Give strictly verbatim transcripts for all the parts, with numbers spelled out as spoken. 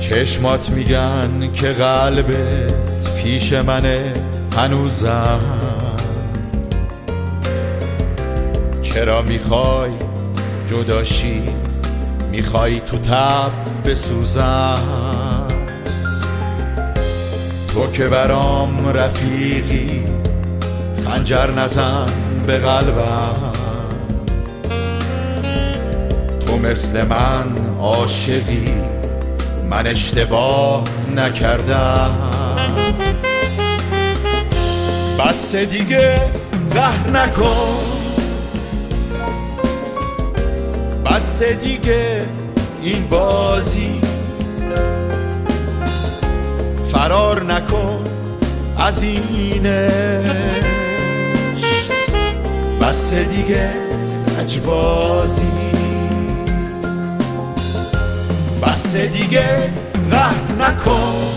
چشمات میگن که قلبت پیش منه هنوزم. چرا میخوای جداشی، میخوای تو تب بسوزم. تو که برام رفیقی، خنجر نزن به قلبم. تو مثل من عاشقی، من اشتباه نکردم. بس دیگه قهر نکن، بس دیگه این بازی. فرار نکن از اینش، بس دیگه لجبازی. بس دیگه قهر نکن،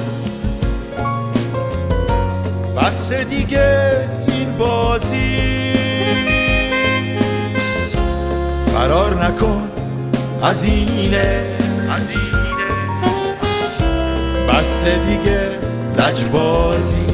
بس دیگه این بازی. فرار نکن از اینه، بس دیگه لجبازی.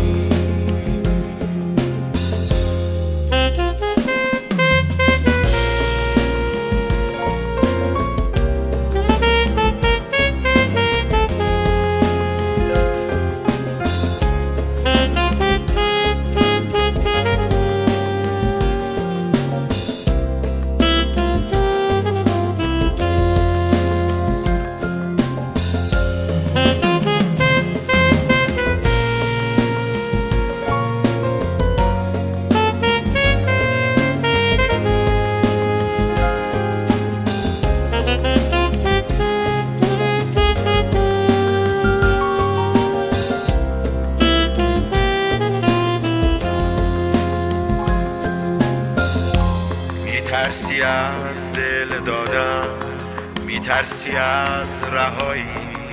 میترسی از دل دادم، میترسی از رهایی.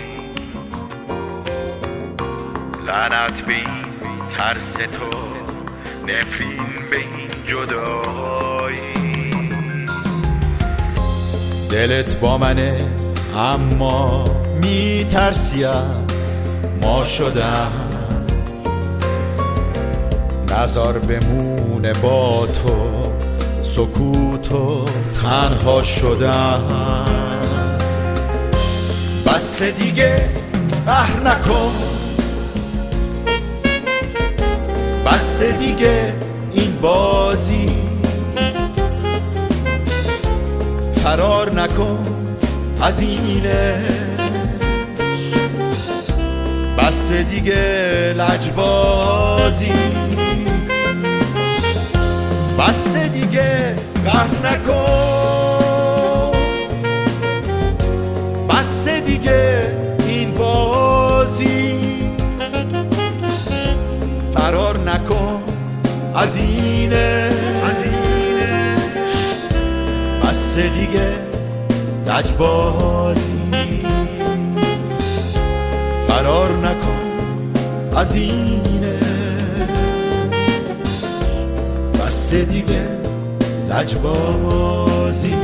لعنت به این ترس تو، نفرین به این جدایی. دلت با منه اما میترسی از ما شدن. نظر بمونه با تو، سکوت و تنها شدن. بس دیگه قهر نکن، بس دیگه این بازی. فرار نکن از اینه، بس دیگه لجبازی. بس دیگه قهر نکن، بس دیگه این بازی. فرار نکن از اینه، بس دیگه لجبازی. فرار نکن از اینه، بس دیگه لجبازی.